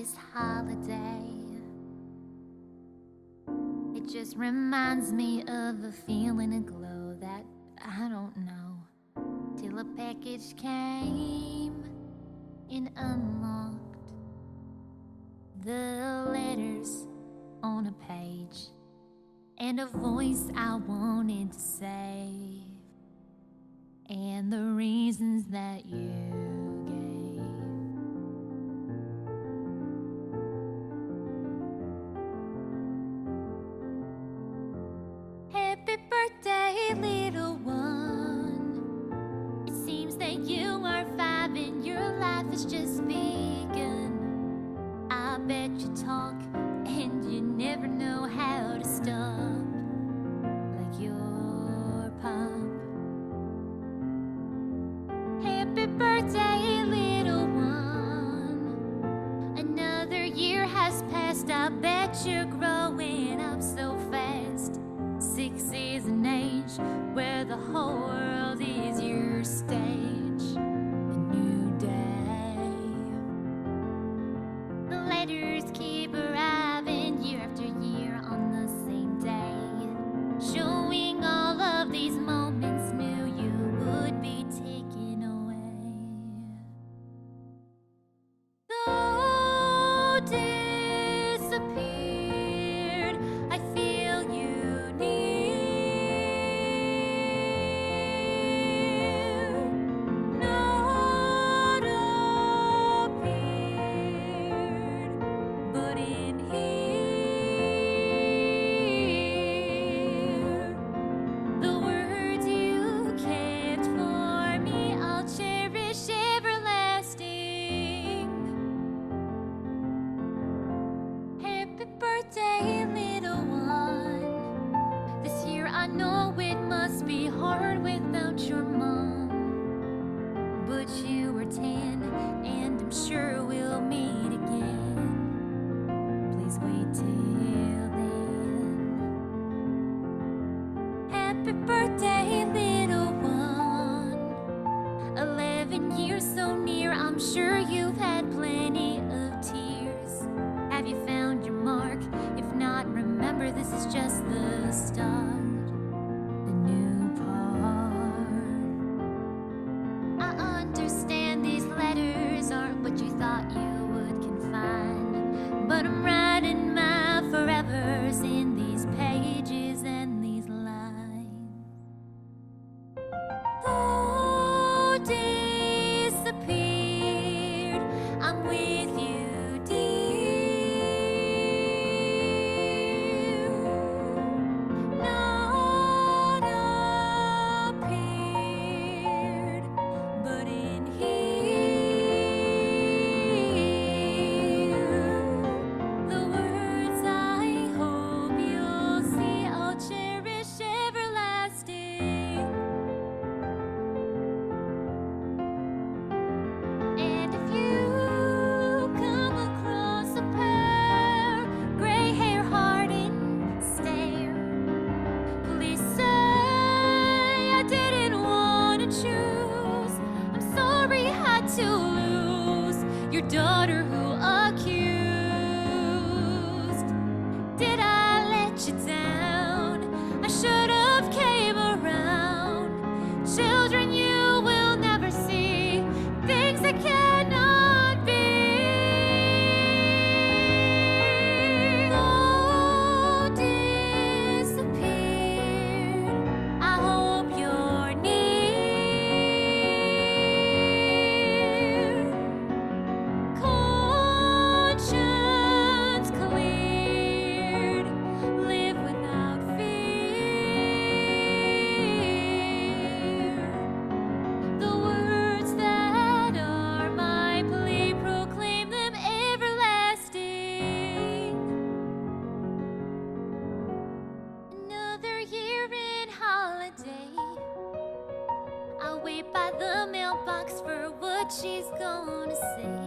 this holiday. It just reminds me of a feeling, a glow that I don't know, till a package came and unlocked the letters on a page and a voice I wanted to save, and the reasons that you gave. Happy birthday, little one. It seems that you are 5 and your life has just begun. I bet you talk and you never know how to stop, like your pop. Happy birthday, little one. Another year has passed, I bet you're growing up so fast. 6 is an age where the whole world is your stage. A new day. The letters keep arriving year after year on the same day, showing all of these moments knew you would be taken away. Though disappeared, I feel you near. Not appeared, but in here. The words you kept for me, I'll cherish everlasting. Happy birthday, little one. This year I know it must be hard without your mom, but you were 10 and I'm sure we'll meet again. Please wait till then. Happy birthday, little one. 11 years so near, I'm sure you've had plenty of tears. Have you found your mark? If not, remember this is just the start, the new part. I understand these letters aren't what you thought you would confine, but I'm writing my forevers in these pages and these lines. Though disappeared, I'm with you, dear. Not appeared, but in here. The words I hope you'll see, I'll cherish everlasting. And if you come across a pair, gray hair, heart and stare, please say I didn't want to choose. I'm sorry I had to lose your daughter who accused. Did I let you down? I should have came around. Children you will never see, things that cannot be. Though disappeared, I hope you're near. Conscience cleared, live without fear. The words that are my plea, proclaim them everlasting. Another year in holiday, I'll wait by the mailbox for what she's gonna say.